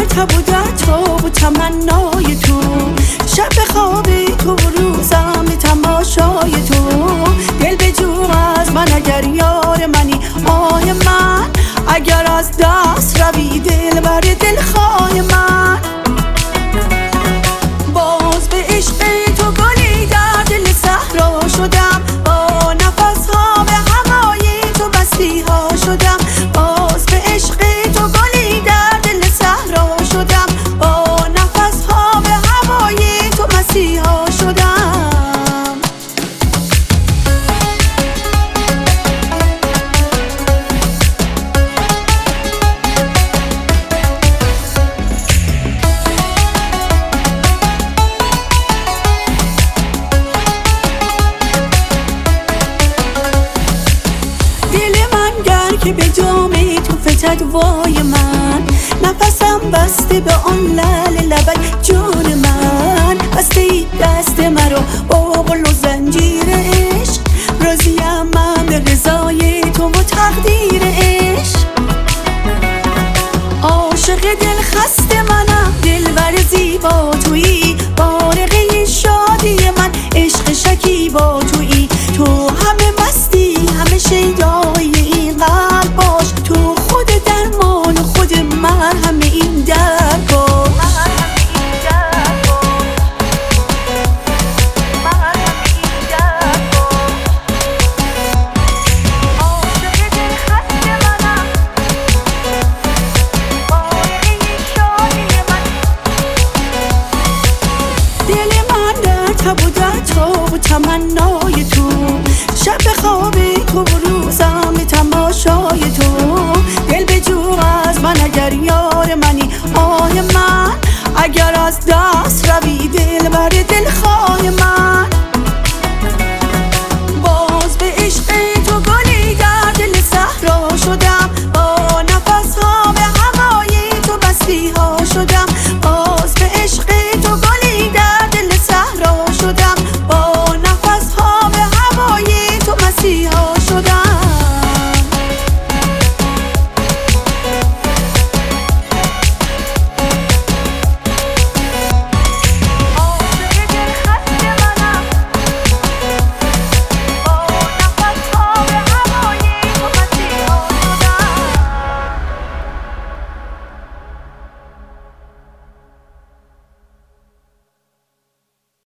تبودت و تمنای تو، شب خواب تو روزم به تماشای تو. دل به جو از من اگر یار منی آه من، اگر از دست روی دل بر دلخواه من. باز به عشق تو گلی در دل صحرا شدم، با نفسها به هوای تو مسیحا شدم. باز به عشق تو گلی در دل صحرا شدم، با نفسها به هوای تو مسیحا شدم. که به جام تو فتد وای من، نفسم بسته به آن لعل لبک جان من. بسته ای دست مرا با